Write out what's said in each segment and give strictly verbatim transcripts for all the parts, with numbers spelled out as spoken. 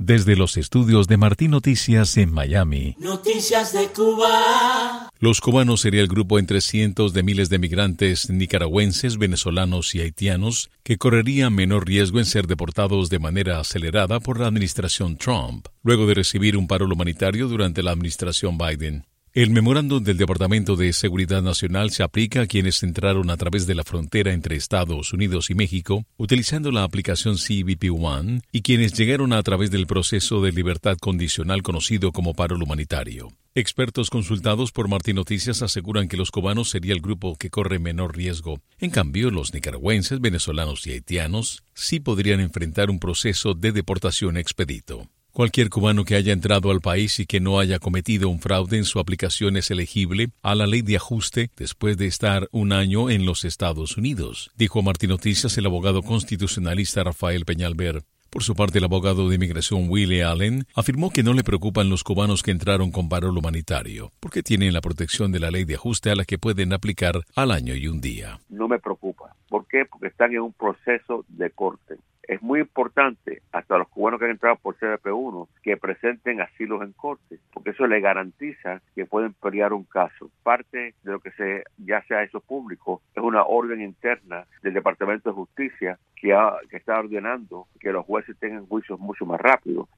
Desde los estudios de Martín Noticias en Miami. Noticias de Cuba. Los cubanos sería el grupo entre cientos de miles de migrantes nicaragüenses, venezolanos y haitianos que correrían menor riesgo en ser deportados de manera acelerada por la administración Trump, luego de recibir un paro humanitario durante la administración Biden. El memorándum del Departamento de Seguridad Nacional se aplica a quienes entraron a través de la frontera entre Estados Unidos y México utilizando la aplicación C B P One y quienes llegaron a través del proceso de libertad condicional conocido como paro humanitario. Expertos consultados por Martín Noticias aseguran que los cubanos sería el grupo que corre menor riesgo. En cambio, los nicaragüenses, venezolanos y haitianos sí podrían enfrentar un proceso de deportación expedito. Cualquier cubano que haya entrado al país y que no haya cometido un fraude en su aplicación es elegible a la ley de ajuste después de estar un año en los Estados Unidos, dijo a Martín Noticias el abogado constitucionalista Rafael Peñalver. Por su parte, el abogado de inmigración Willie Allen afirmó que no le preocupan los cubanos que entraron con paro humanitario, porque tienen la protección de la ley de ajuste a la que pueden aplicar al año y un día. No me preocupa. ¿Por qué? Porque están en un proceso de corte. Es muy importante, hasta los cubanos que han entrado por C B P uno, que presenten asilos en corte, porque eso le garantiza que pueden pelear un caso. Parte de lo que se ya se ha hecho público es una orden interna del Departamento de Justicia que, ha, que está ordenando que los jueces tengan juicios mucho más rápidos.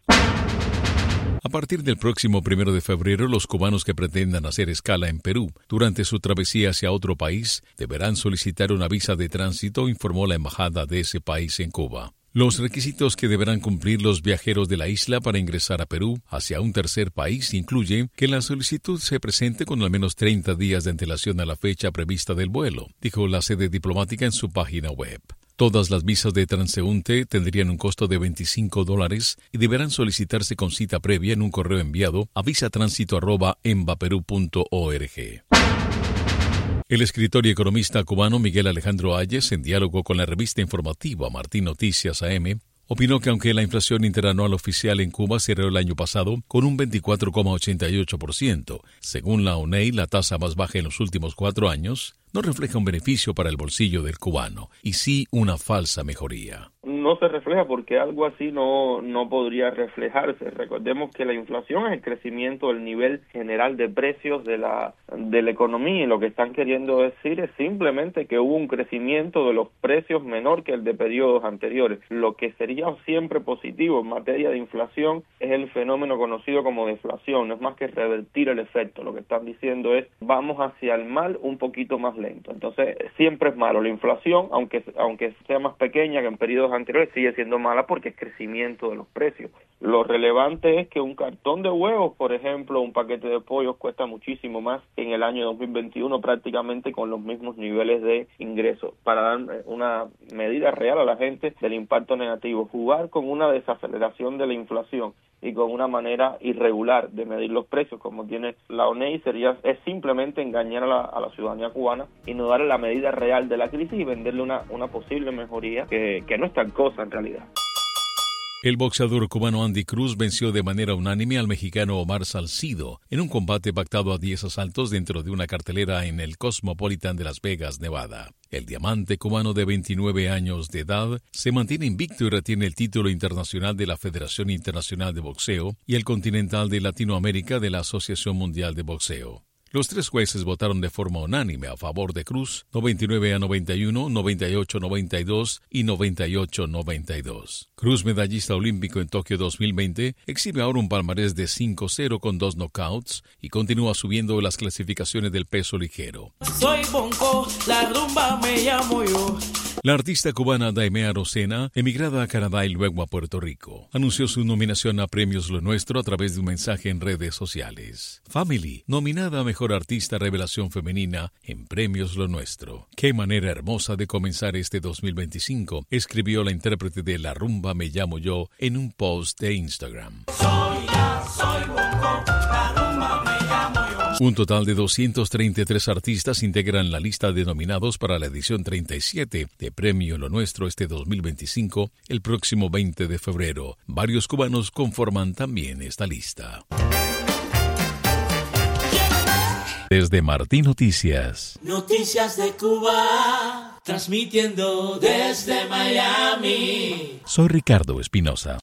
A partir del próximo primero de febrero, los cubanos que pretendan hacer escala en Perú durante su travesía hacia otro país deberán solicitar una visa de tránsito, informó la embajada de ese país en Cuba. Los requisitos que deberán cumplir los viajeros de la isla para ingresar a Perú hacia un tercer país incluyen que la solicitud se presente con al menos treinta días de antelación a la fecha prevista del vuelo, dijo la sede diplomática en su página web. Todas las visas de transeúnte tendrían un costo de veinticinco dólares y deberán solicitarse con cita previa en un correo enviado a visatránsito arroba embaperú punto org. El escritor y economista cubano Miguel Alejandro Ayes, en diálogo con la revista informativa Martín Noticias A M, opinó que aunque la inflación interanual oficial en Cuba cerró el año pasado con un veinticuatro coma ochenta y ocho por ciento, según la O N E, la tasa más baja en los últimos cuatro años, no refleja un beneficio para el bolsillo del cubano, y sí una falsa mejoría. No se refleja porque algo así no, no podría reflejarse. Recordemos que la inflación es el crecimiento del nivel general de precios de la, de la economía, y lo que están queriendo decir es simplemente que hubo un crecimiento de los precios menor que el de periodos anteriores. Lo que sería siempre positivo en materia de inflación es el fenómeno conocido como deflación, no es más que revertir el efecto. Lo que están diciendo es vamos hacia el mal un poquito más lento. Entonces siempre es malo. La inflación, aunque, aunque sea más pequeña que en periodos anteriores, sigue siendo mala porque es crecimiento de los precios. Lo relevante es que un cartón de huevos, por ejemplo, un paquete de pollos cuesta muchísimo más en el año dos mil veintiuno, prácticamente con los mismos niveles de ingresos. Para dar una medida real a la gente del impacto negativo, jugar con una desaceleración de la inflación y con una manera irregular de medir los precios como tiene la O N E sería es simplemente engañar a la, a la ciudadanía cubana y no darle la medida real de la crisis y venderle una, una posible mejoría que, que no es tal cosa en realidad. El boxeador cubano Andy Cruz venció de manera unánime al mexicano Omar Salcido en un combate pactado a diez asaltos dentro de una cartelera en el Cosmopolitan de Las Vegas, Nevada. El diamante cubano de veintinueve años de edad se mantiene invicto y retiene el título internacional de la Federación Internacional de Boxeo y el continental de Latinoamérica de la Asociación Mundial de Boxeo. Los tres jueces votaron de forma unánime a favor de Cruz, noventa y nueve a noventa y uno, noventa y ocho a noventa y dos y noventa y ocho a noventa y dos. Cruz, medallista olímpico en Tokio dos mil veinte, exhibe ahora un palmarés de cinco cero con dos knockouts y continúa subiendo las clasificaciones del peso ligero. Soy Bonco, la rumba me llamo yo. La artista cubana Daimea Rosena, emigrada a Canadá y luego a Puerto Rico, anunció su nominación a Premios Lo Nuestro a través de un mensaje en redes sociales. Family, nominada a Mejor Artista Revelación Femenina en Premios Lo Nuestro. Qué manera hermosa de comenzar este dos mil veinticinco, escribió la intérprete de La Rumba Me Llamo Yo en un post de Instagram. Soy ya, soy Bonco, la rumba me llamo yo. Un total de doscientos treinta y tres artistas integran la lista de nominados para la edición treinta y siete de Premio Lo Nuestro este dos mil veinticinco, el próximo veinte de febrero. Varios cubanos conforman también esta lista. Desde Martín Noticias. Noticias de Cuba, transmitiendo desde Miami. Soy Ricardo Espinosa.